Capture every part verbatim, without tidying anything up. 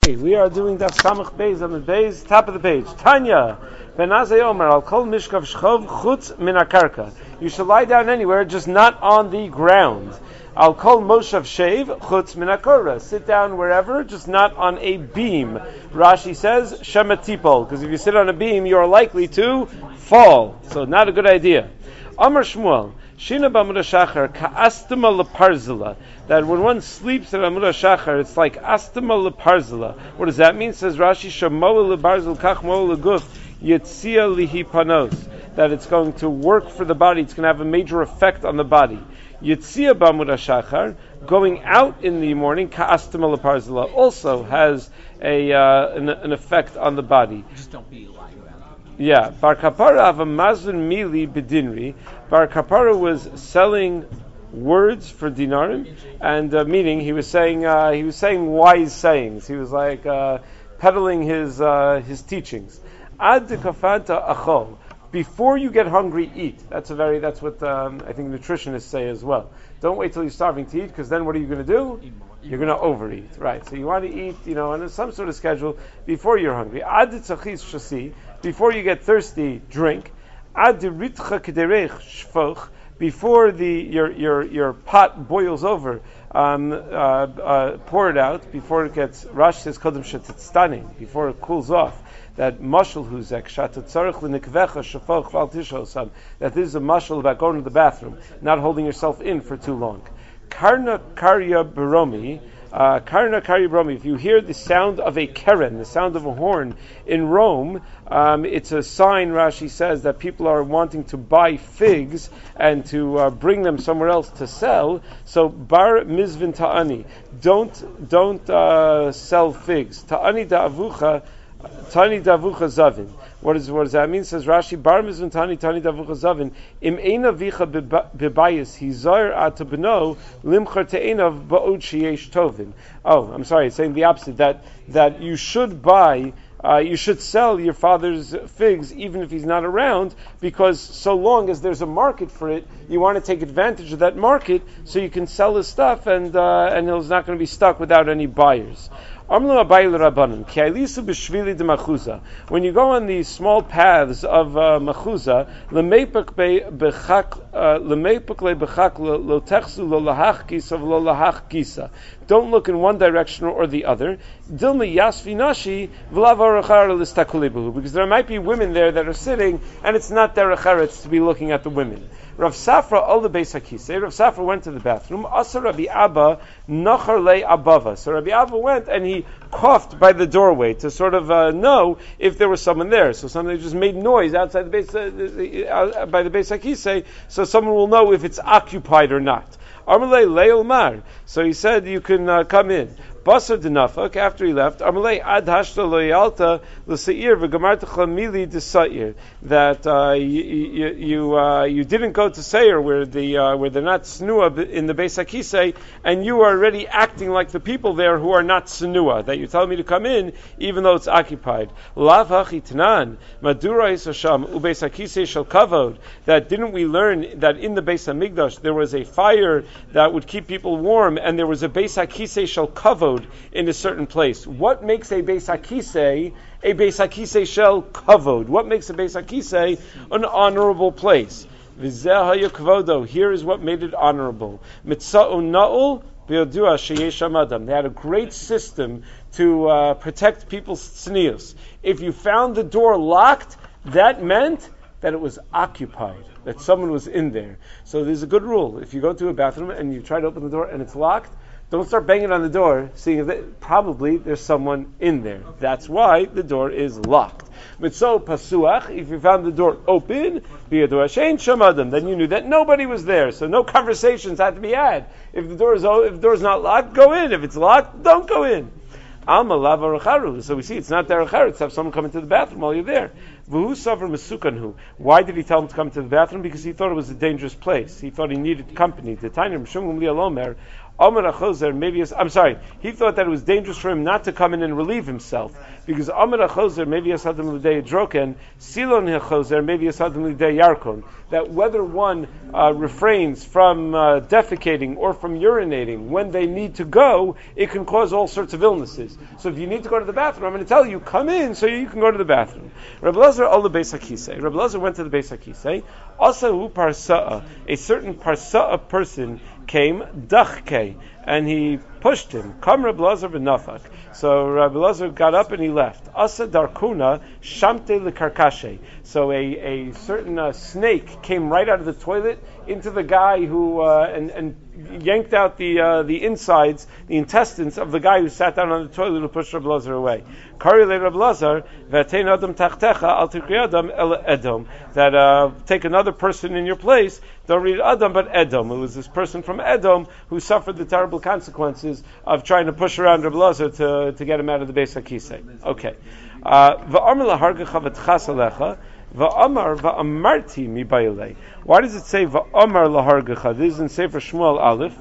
We are doing Daf Samach Beis on the Beis, top of the page. Tanya, Benazai Omer, Al Kol Mishkav Shchov Chutz Min HaKarka. You should lie down anywhere, just not on the ground. Al Kol Moshav Shev Chutz Min HaKorah. Sit down wherever, just not on a beam. Rashi says Shema Tipol, because if you sit on a beam, you are likely to fall. So not a good idea. Amar Shmuel. Shina b'Amud HaShachar ka'astema leparzela. That when one sleeps at Amud HaShachar, it's like astema leparzela. What does that mean? Says Rashi, shamoa lebarzel kach moa leguf yitzia lihi panos. That it's going to work for the body. It's going to have a major effect on the body. Yitzia b'Amud HaShachar, going out in the morning, ka'astema leparzela, also has a uh, an, an effect on the body. Just don't be lying. Yeah, Bar Kapara have a mazun mili bedinri. Bar Kapara was selling words for dinarim, and uh, meaning he was saying uh, he was saying wise sayings. He was like uh, peddling his uh, his teachings. Ad kafanta achol. Before you get hungry, eat. That's a very that's what um, I think nutritionists say as well. Don't wait till you're starving to eat, because then what are you going to do? You're going to overeat, right? So you want to eat, you know, on some sort of schedule before you're hungry. Ad tzachis shasi. Before you get thirsty, drink. Ad ritcha kederech shfoch. Before the your your your pot boils over, um, uh, uh, pour it out. Before it gets, Rashi says kodem shetetztanin. Before it cools off. That mashal huzek shatatzarich l'nikvecha shfoch val tishosam. That this is a mashal about going to the bathroom, not holding yourself in for too long. Karna karya baromi. Uh, Karna Kari Bromi, if you hear the sound of a keren, the sound of a horn in Rome, um, it's a sign, Rashi says, that people are wanting to buy figs and to uh, bring them somewhere else to sell. So, bar mizvin ta'ani, don't don't uh, sell figs. Ta'ani da'avucha, ta'ani da'avucha zavin. What, is, what does that mean? Says Rashi, bar mizvin ta'ani, ta'ani da'avucha zavin, im eina vicha bebayis, hizar atabno, limchar te'enav ba'od sheyesh tovin. Oh, I'm sorry, it's saying the opposite, that, that you should buy Uh, you should sell your father's figs even if he's not around, because so long as there's a market for it, you want to take advantage of that market so you can sell his stuff, and uh, and he's not going to be stuck without any buyers. When you go on these small paths of uh, Machuza, don't look in one direction or the other, because there might be women there that are sitting, and it's not derech eretz to be looking at the women. Rav Safra al the Beis HaKisei. Rav Safra went to the bathroom. Asa Rabbi Abba nachar le abava. So Rabbi Abba went and he coughed by the doorway to sort of uh, know if there was someone there. So somebody just made noise outside the Beis uh, by the Beis HaKisei, so someone will know if it's occupied or not. Amalei leil mar. So he said, you can uh, come in. Basar denafak, after he left, Amalei ad hashta loyalta l'seir v'gamarta chlamili d'sair. That uh, you you, uh, you didn't go to Seir where the uh, where they're not snua in the Beis HaKisei, and you are already acting like the people there who are not snua. That you're telling me to come in even though it's occupied. Lav hachitnan madura isasham uBeis HaKisei shel kavod. That didn't we learn that in the Beis Hamikdash there was a fire that would keep people warm, and there was a Beis HaKisei shel kavod in a certain place. What makes a Beis HaKisei a Beis HaKisei shel kavod? What makes a Beis HaKisei an honorable place? Here is what made it honorable. They had a great system to uh, protect people's tznius. If you found the door locked, that meant that it was occupied, that someone was in there. So there's a good rule. If you go to a bathroom and you try to open the door and it's locked, don't start banging on the door, seeing if they, probably there's someone in there. That's why the door is locked. Mitzo pasuach, if you found the door open, then you knew that nobody was there, so no conversations had to be had. If the door is if the door is not locked, go in. If it's locked, don't go in. Alma lava racharu. So we see it's not derech eretz to have someone come into the bathroom while you're there. V'hu savar mesukanhu. Why did he tell him to come to the bathroom? Because he thought it was a dangerous place. He thought he needed company. The Tanya Mishum Gamliel Omer. Amar Achozer, maybe I'm sorry, he thought that it was dangerous for him not to come in and relieve himself. Because Amar Achozer, maybe Yasadim Lidei Droken, Silon Achozer, maybe Yasadim Lidei Yarkon. That whether one uh, refrains from uh, defecating or from urinating when they need to go, it can cause all sorts of illnesses. So if you need to go to the bathroom, I'm going to tell you, come in so you can go to the bathroom. Rabbi Lazar al the Beis HaKisei. Rabbi Lazar went to the Beis HaKisei. Asahu Parsa'a, a certain Parsa'a person came, Dachke, and he pushed him. Come Rabbi Lazar v'nafak. So Rabbi Lazar got up and he left. Asa darkuna shamte lekarkashe. So a, a certain uh, snake came right out of the toilet into the guy who uh, and, and yanked out the uh, the insides, the intestines of the guy who sat down on the toilet to push Rabbi Lazar away. Kari le Rabbi Lazar v'atein adam tachtecha al tikri adam el edom. That uh, take another person in your place. Don't read Adam but Edom. It was this person from Edom who suffered the terrible consequences of trying to push around Rabbi Lazar to, to get him out of the Beis HaKisei. Okay. Va'amar lahargecha v'tchas alecha va'amar va'amarti mi ba'ilei. Why does it say va'amar lahargecha? This is in Sefer Shmuel Aleph.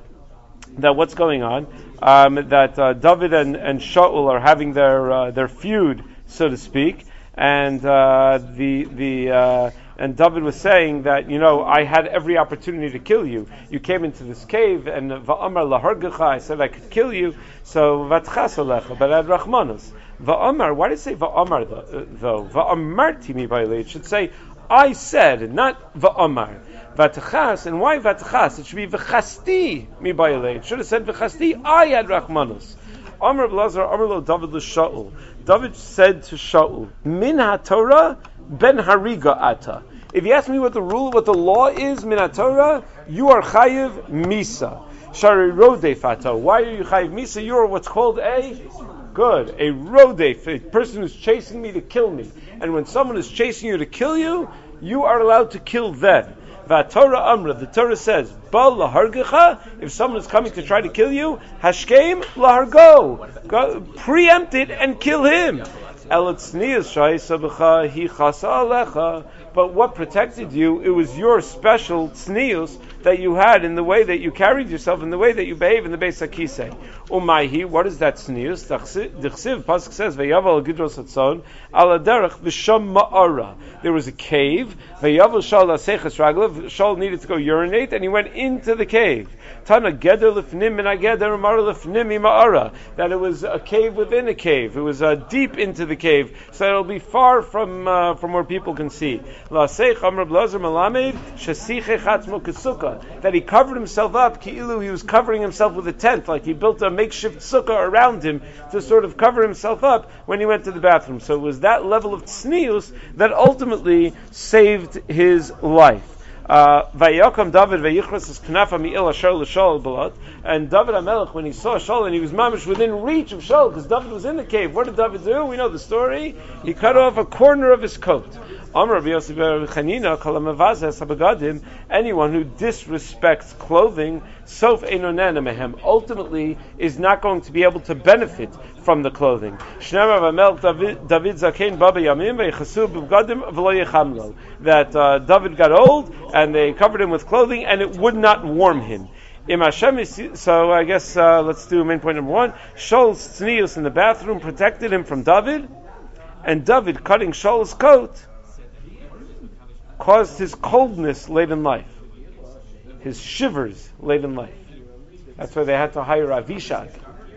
That what's going on? Um, that uh, David and, and Shaul are having their uh, their feud, so to speak, and uh, the the uh, and David was saying that, you know, I had every opportunity to kill you. You came into this cave, and va'amar lahargecha, I said I could kill you. So v'tchas alecha, but I had rachmanos. Va'amar, why did it say va'amar though? Va'amarti mi ba'ilei. It should say I said, not va'amar. V'tchas, and why v'tchas? It should be v'chasti mi ba'ilei. It should have said v'chasti, I had rachmanos. Amar Blazar, Amar lo David l'Shaul. David said to Shaul, Min ha-Torah ben hariga ata. If you ask me what the rule, what the law is, min ha-Torah, you are chayiv misa. Shari rodef ata. Why are you chayiv misa? You are what's called a good, a rodef, a person who's chasing me to kill me. And when someone is chasing you to kill you, you are allowed to kill them. V'Torah Amra, the Torah says, Bal lahargecha, if someone is coming to try to kill you, Hashkem lahargo, go, preempt it and kill him. Elatznias shaysabecha hi chasa alecha. But what protected you, it was your special tznius that you had in the way that you carried yourself, in the way that you behave in the Beis HaKisei. Umaihi, what is that tznius? D'chsiv, Pasuk says, Vayaval gidros hatzon, ala derech v'sham ma'ara. There was a cave, Vayaval shal aseches raglav, Shaul needed to go urinate, and he went into the cave. Tana geder lefnim min ageder, mara lefnim ma'ara. That it was a cave within a cave. It was uh, deep into the cave, so it'll be far from uh, from where people can see. That he covered himself up, ki'ilu, he was covering himself with a tent, like he built a makeshift sukkah around him to sort of cover himself up when he went to the bathroom. So it was that level of tznius that ultimately saved his life. Vayakam David vayichras his knafa mi'il asher l'Shaul balot, and David HaMelech, when he saw Shaul and he was mamish within reach of Shaul, because David was in the cave, what did David do? We know the story. He cut off a corner of his coat. Amar Rabbi Yosef bar Chanina kol hamavazes habagadim, anyone who disrespects clothing, sof einonen mehem, ultimately is not going to be able to benefit from the clothing. Shneimar v'melech David zakein baba yamim v'yechasu b'bagadim v'lo yechamlo. That uh, David got old and they covered him with clothing and it would not warm him. So I guess uh, let's do main point number one. Shaul's tznius in the bathroom protected him from David, and David cutting Shaul's coat caused his coldness late in life, his shivers late in life. That's why they had to hire Avishag.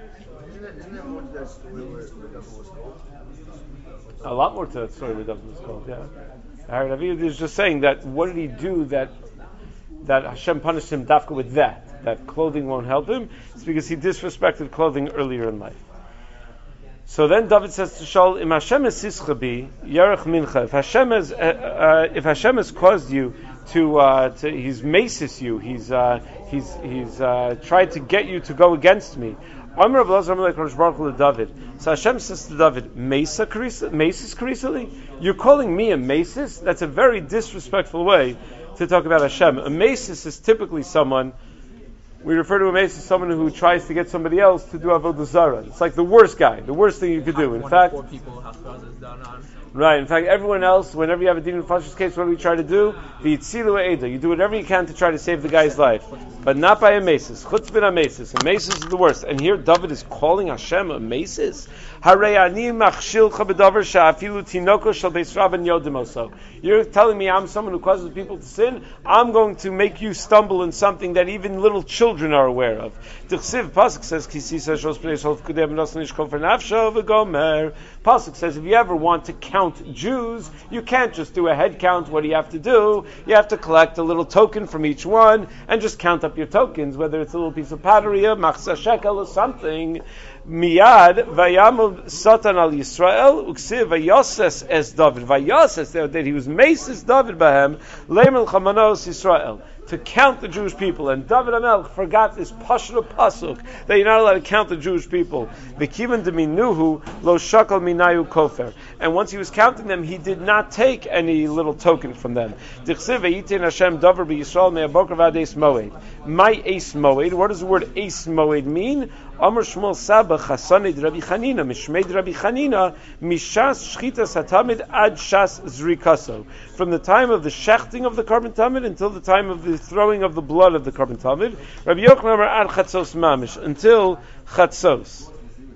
A lot more to that story where David was called, yeah. Avishag is just saying that what did he do that that Hashem punished him dafka with that, that clothing won't help him? It's because he disrespected clothing earlier in life. So then David says to Shaul, "Im Hashem esischa bi yarech mincha." If Hashem has, uh, uh, if Hashem has caused you to, uh, to he's maces you, he's, uh, he's, he's uh, tried to get you to go against me. Amar Rabbi Lazar Amalek Rosh Baruch Hu to David. So Hashem says to David, "Mesa karisa, maces karisali? You're calling me a maces? That's a very disrespectful way to talk about Hashem. A maces is typically someone." We refer to a mace as someone who tries to get somebody else to do avodah zarah. It's like the worst guy, the worst thing you could do. In fact, done on. Right. In fact, everyone else, whenever you have a din nefashos case, what do we try to do? The yitzilu eda. You do whatever you can to try to save the guy's life, but not by a mesis. Chutz bin a mesis. A mesis is the worst. And here David is calling Hashem a mesis. Harei ani machshilcha b'davar she'afilu tinoko shel beis rabban yodim oso. You're telling me I'm someone who causes people to sin? I'm going to make you stumble in something that even little children are aware of. Dichsiv Pasuk says kisisa shos b'nei shol v'kudem nosan ishkol for nafsho v'gomer. Pasuk says if you ever want to count Jews, you can't just do a head count. What do you have to do? You have to collect a little token from each one and just count up your tokens, whether it's a little piece of pottery, a machzah shekel, or something. Miyad vayamov satan al Yisrael uksiv vayoses es David vayoses that he was maces David bahem lemel chamanos Yisrael to count the Jewish people, and David HaMelech forgot this pashut pasuk that you're not allowed to count the Jewish people. V'kivan deminuhu lo shakal minayu kofer, and once he was counting them, he did not take any little token from them. Dichsiv v'yitin Hashem davar b'Yisrael me'aboker v'ad eis moed. My eis moed. What does the word eis moed mean? Amar Shmuel Saba Chasanid Rabbi Chanina Mishmeid Rabbi Chanina Mishas Shchitas Hatamid Ad Shas Zrikaso. From the time of the shechting of the carbon tamid until the time of the throwing of the blood of the carbon tamid. Rabbi Yochanan Amar Ad Chatzos Mamish, until Chatzos.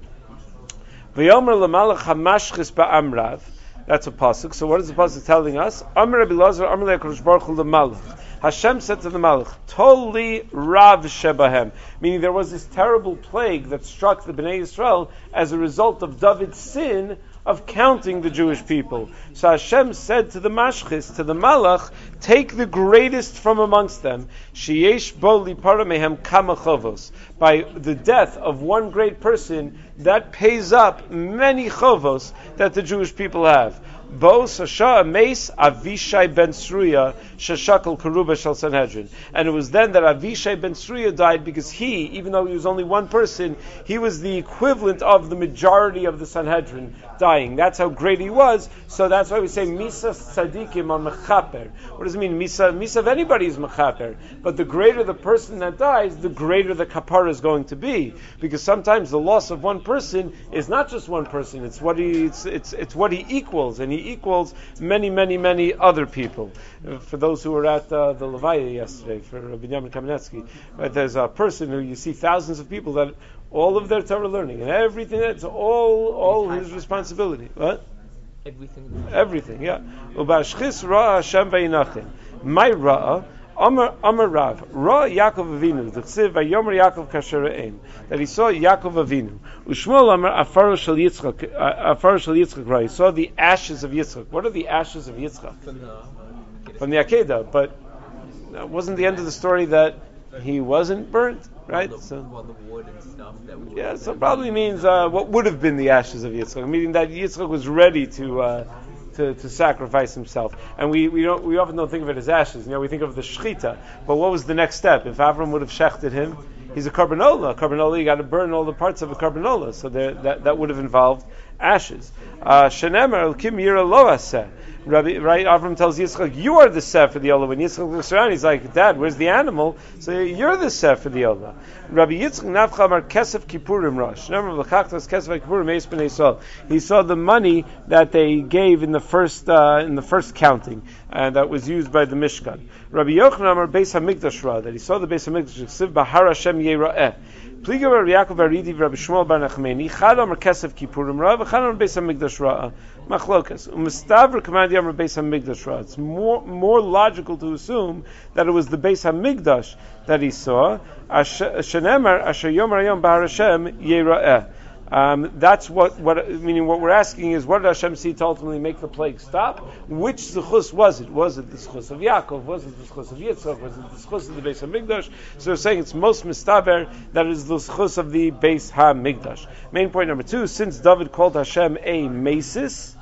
V'yomer Lamalach Hamashchis Ba'amrav. That's a pasuk. So what is the pasuk telling us? Amar Rabbi Lazar Amar LeHakadosh Baruch Hu Lamalach. Hashem said to the Malach, Toli Rav Shebahem, meaning there was this terrible plague that struck the Bnei Yisrael as a result of David's sin of counting the Jewish people. So Hashem said to the Mashchis, to the Malach, take the greatest from amongst them, Sheyesh Bo Lipara Mehem Kama Chovos. By the death of one great person, that pays up many chovos that the Jewish people have. Bo Sasha Mace Avishai ben Sruya Shashakal Karuba Shal Sanhedrin. And it was then that Avishai ben Sruya died because he, even though he was only one person, he was the equivalent of the majority of the Sanhedrin dying. That's how great he was. So that's why we say Misa Tzadikim on Mechaper. What does it mean? Misa, Misa of anybody is Mechaper. But the greater the person that dies, the greater the kapara is going to be. Because sometimes the loss of one person is not just one person, it's what he it's it's, it's what he equals, and he equals many, many, many other people. Uh, for those who were at uh, the Levaya yesterday, for Rabbi Binyamin Kamenetsky, right, there's a person who you see thousands of people that all of their Torah learning and everything, that's all all his responsibility. What? Everything. Everything, yeah. Ubashchis ra Hashem vayinachin. My ra Amar Amar Rav Ra Yaakov Avinu D'chsiv Vayomer Yaakov Kasher Ein, that he saw Yaakov Avinu. Ushmuel Amar Afaro Shel Yitzchak Afaro Shel Yitzchak Ra. He saw the ashes of Yitzchak. What are the ashes of Yitzchak? From the, From the Akedah, but that wasn't the end of the story that he wasn't burnt, right? Well, the, so well, the wood and stuff that would yeah, so it probably means uh, what would have been the ashes of Yitzchak, meaning that Yitzchak was ready to. Uh, To, to sacrifice himself, and we we don't we often don't think of it as ashes. You know, we think of the shechita. But what was the next step? If Avram would have shechted him, he's a carbanola. Carbanola, you got to burn all the parts of a carbanola. So there, that that would have involved ashes. Shenemer Kim Yira Lo Aseh. Rabbi, right? Avram tells Yitzchak, "You are the seh for the olah." When Yitzchak looks around, he's like, "Dad, where's the animal?" So you're the seh for the olah. Rabbi Yitzchak Nafcha Amar Kesef Kippurim Rosh. Remember, L'chachtas Kesef Kippurim Eis B'nei Yisrael. He saw the money that they gave in the first uh, in the first counting, and uh, that was used by the Mishkan. Rabbi Yochanan Amar Beis Hamikdash Ra, that he saw the Beis Hamikdash Siv Bahar Hashem Yera'eh. Pliga Rabbi Yaakov Aridi Rabbi Shmuel Bar Nachmeni Chad Amar Kesef Kippurim Ra, V'chad Amar Beis Hamikdash Ra. Machlokas. Umistavr Command Amar Beis Hamikdash Ra. It's more more logical to assume that it was the Beis Hamikdash that he saw. Shenemar Asher Yomer Hayom Bahar Hashem Yera'eh. Um, that's what, what, meaning what we're asking is, what did Hashem see to ultimately make the plague stop? Which zechus was it? Was it the zechus of Yaakov? Was it the zechus of Yitzchak? Was it the zechus of the Beis HaMikdash? So they're saying it's most mistaber that it is the zechus of the Beis HaMikdash. Main point number two, since David called Hashem a mesis,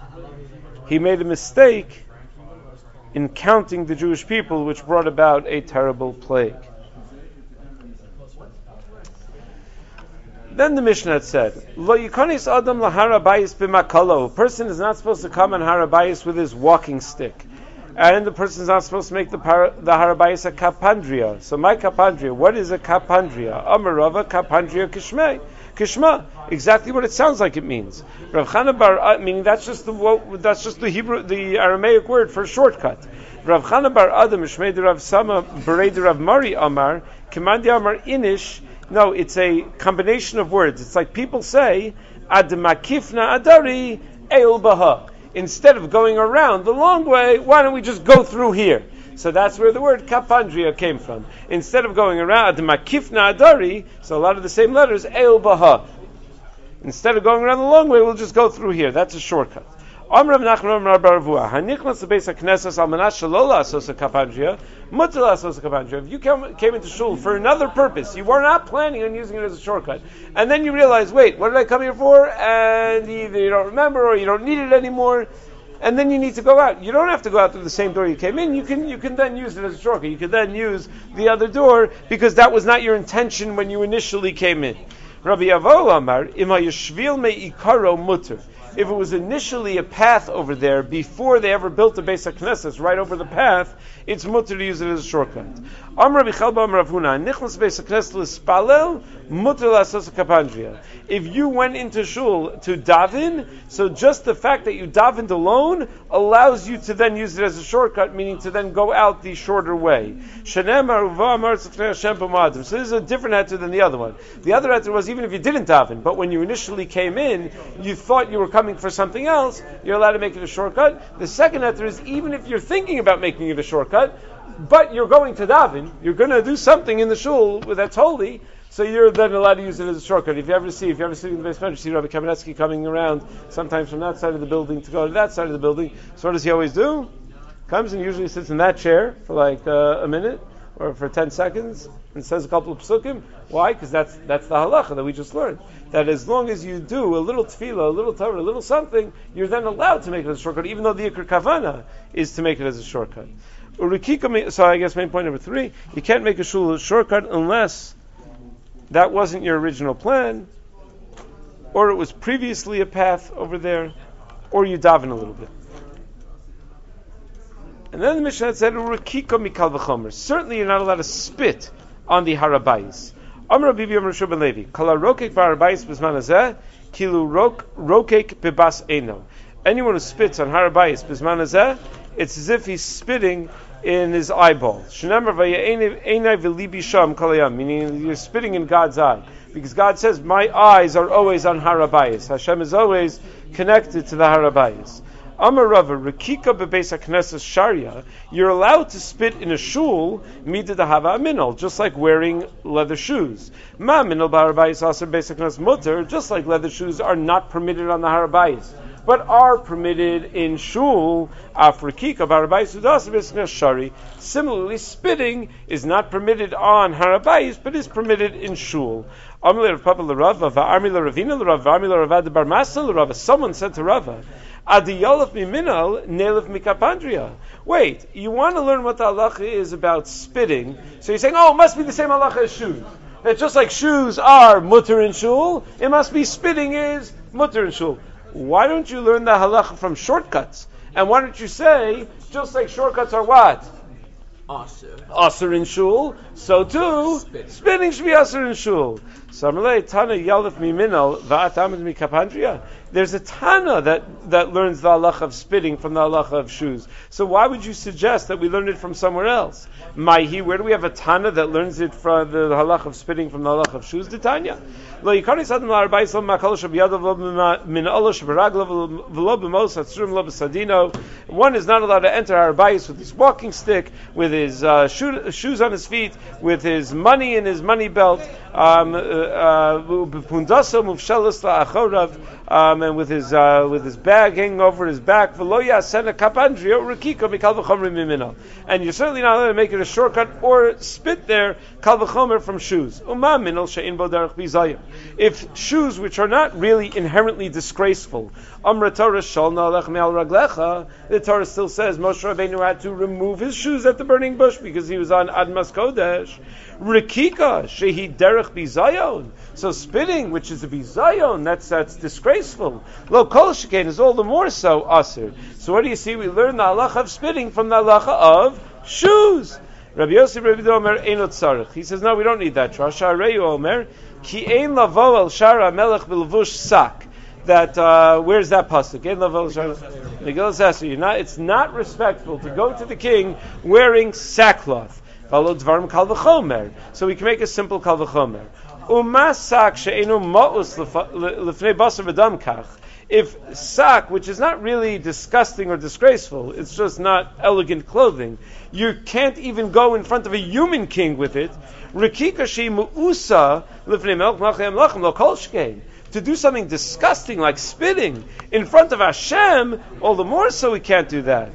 he made a mistake in counting the Jewish people, which brought about a terrible plague. Then the Mishnah had said, Lo yikonis adam laharabayis b'makalo. A person is not supposed to come on harabayis with his walking stick. And the person is not supposed to make the, para, the harabayis a kapandria. So my kapandria, what is a kapandria? Amarava kapandria kishmei. Kishma, exactly what it sounds like it means. Rav Chana bar, meaning that's just the that's just the Hebrew, the Aramaic word for shortcut. Rav Chana bar Adam Shmei de Rav Sama Berei de Rav Mari Amar Kimandi Amar Inish. No, it's a combination of words. It's like people say Admakifna Adari Eil Baha. Instead of going around the long way, why don't we just go through here? So that's where the word kapandria came from. Instead of going around the makifna adari, so a lot of the same letters, eil baha. Instead of going around the long way, we'll just go through here. That's a shortcut. Amrav Nachman Amar Baravua. Hanichnas lebeis haknesses al manash shalola asosa kapandria, mutal asosa kapandria. If you came, came into shul for another purpose, you were not planning on using it as a shortcut, and then you realize, wait, what did I come here for? And either you don't remember or you don't need it anymore. And then you need to go out. You don't have to go out through the same door you came in. You can you can then use it as a shortcut. You can then use the other door because that was not your intention when you initially came in. Rabbi Avo Amar, Ima Yeshvil me ikaro mutter. If it was initially a path over there before they ever built the Beis HaKnesses, right over the path, it's mutter to use it as a shortcut. Amar Bichalba Amar Avuna, Nichlas Beis HaKnesses l'spalel, mutter l'asas kapandria. If you went into shul to daven, so just the fact that you davened alone allows you to then use it as a shortcut, meaning to then go out the shorter way. So this is a different heter than the other one. The other heter was even if you didn't daven, but when you initially came in, you thought you were coming for something else, you're allowed to make it a shortcut. The second heter is even if you're thinking about making it a shortcut, but you're going to daven, you're going to do something in the shul that's holy, so you're then allowed to use it as a shortcut. If you ever see, if you ever see in the basement, you see Rabbi Kamenetsky coming around sometimes from that side of the building to go to that side of the building. So what does he always do? Comes and usually sits in that chair for like uh, a minute or for ten seconds and says a couple of psukim. Why? Because that's that's the halacha that we just learned. That as long as you do a little tefillah, a little Torah, a little something, you're then allowed to make it as a shortcut, even though the ikar kavana is to make it as a shortcut. So I guess main point number three, you can't make a shul a shortcut unless that wasn't your original plan, or it was previously a path over there, or you daven a little bit. And then the Mishnah said, "Urakiko mikal v'chomer." Certainly, you're not allowed to spit on the harabayis. Amar Bibi Amar Shub ben Levi, "Kala rokek b'harabayis b'zman hazeh, kilu rokek b'bas eno." Anyone who spits on harabayis b'zman hazeh, it's as if he's spitting in his eyeball. Meaning you're spitting in God's eye. Because God says, my eyes are always on harabayis. Hashem is always connected to the harabayis. Amar Rava, Rekika bebeis haknesses sharia, you're allowed to spit in a shul, mida dahava aminol, just like wearing leather shoes. Ma minol b'harabayis aser beis haknesses mutter, just like leather shoes are not permitted on the harabayis, but are permitted in shul. Similarly, spitting is not permitted on harabayis, but is permitted in shul. Someone said to Rava, wait, you want to learn what the halacha is about spitting, so you're saying, oh, it must be the same halacha as shoes. That just like shoes are mutter in shul, it must be spitting is mutter in shul. Why don't you learn the halacha from shortcuts? And why don't you say, just like shortcuts are what? Aser. Aser in shul, so too, spitting, spitting should be aser in shul. Samalei Tana Yalif Miminal Va'atamid Mikapandria. There's a Tana that, that learns the halacha of spitting from the halacha of shoes. So why would you suggest that we learn it from somewhere else? Maihi, where do we have a Tana that learns it from the halacha of spitting from the halacha of shoes? The Tanya. One is not allowed to enter Harbayis with his walking stick, with his uh, shoe, shoes on his feet, with his money in his money belt, um, uh, um, and with his uh, with his bag hanging over his back. And you're certainly not allowed to make it a shortcut or spit there, kal v'chomer, from shoes. If shoes which are not really inherently disgraceful, the Torah still says Moshe Rabbeinu had to remove his shoes at the burning bush because he was on Admas Kodesh. Rikika shehi derech bizayon. So spitting, which is a bizayon, that's that's disgraceful. Lo kol shekain is all the more so aser. So what do you see? We learn the halacha of spitting from the halacha of shoes. Rabbi Yosef Rabbi Omer einot tzarich. He says, no, we don't need that. Rasha Reyu Omer Ki ein lavo el shara melech b'levush sak. That uh, where's that pasuk? Ein lavo el shara Megillas Esther. You're not. It's not respectful to go to the king wearing sackcloth. V'alo dvarim kal v'chomer. So we can make a simple kal v'chomer. Uma sak she'enu ma'us lefnei basar v'dam kach. If sak, which is not really disgusting or disgraceful, it's just not elegant clothing, you can't even go in front of a human king with it. To do something disgusting like spitting in front of Hashem, all the more so we can't do that.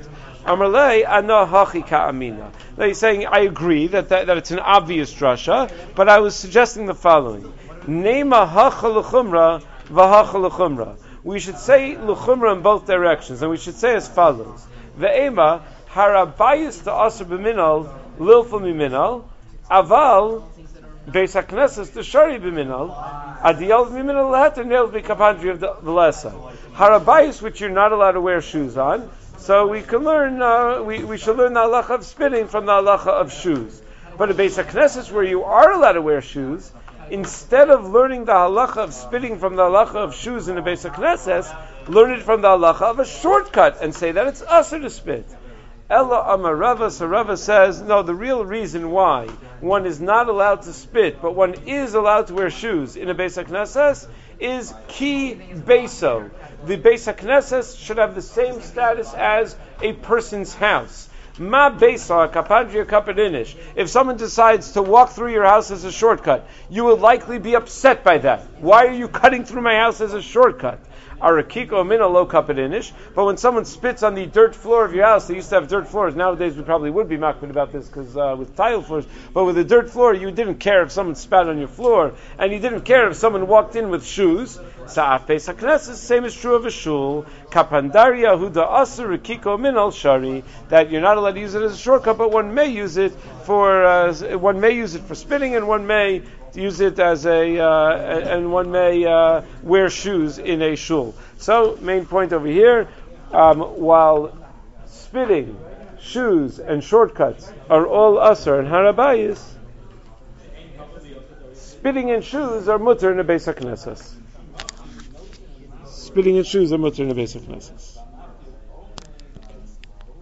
Now he's saying, I agree that, that, that it's an obvious drasha, but I was suggesting the following. Nema hacha l'chumra v'hacha l'chumra. We should say l'chumra in both directions, and we should say as follows: Ve'ema harabayis ta'asr b'minal lilful miminal, aval beis hakneses t'shari b'minal, adiyel b'minal leheter nail b'kapandri of the lesa. Harabayis, which you're not allowed to wear shoes on, so we can learn. Uh, we we should learn the halacha of spitting from the halacha of shoes. But a beis hakneses where you are allowed to wear shoes, instead of learning the halacha of spitting from the halacha of shoes in the Beis HaKnesses, learn it from the halacha of a shortcut and say that it's usher to spit. Ella Amar Rava, so Rava says, no, the real reason why one is not allowed to spit, but one is allowed to wear shoes in a Beis HaKnesses is ki beso. The Beis HaKnesses should have the same status as a person's house. Ma beisa kapadria kapadinish. If someone decides to walk through your house as a shortcut, you will likely be upset by that. Why are you cutting through my house as a shortcut? Arakiko mina lo kapadinish. But when someone spits on the dirt floor of your house, they used to have dirt floors. Nowadays we probably would be makbid about this because uh, with tile floors. But with a dirt floor, you didn't care if someone spat on your floor, and you didn't care if someone walked in with shoes. Sa'af Beis HaKnesses, the same is true of a shul. Kapandaria huda asur rikiko minal shari, that you're not allowed to use it as a shortcut, but one may use it for uh, one may use it for spitting, and one may use it as a uh, and one may uh, wear shoes in a shul. So, main point over here: um, while spitting, shoes, and shortcuts are all asur and harabayis, spitting and shoes are mutter in the Beis HaKnesses. Spitting and shoes are mutter in the Beis HaKnesses.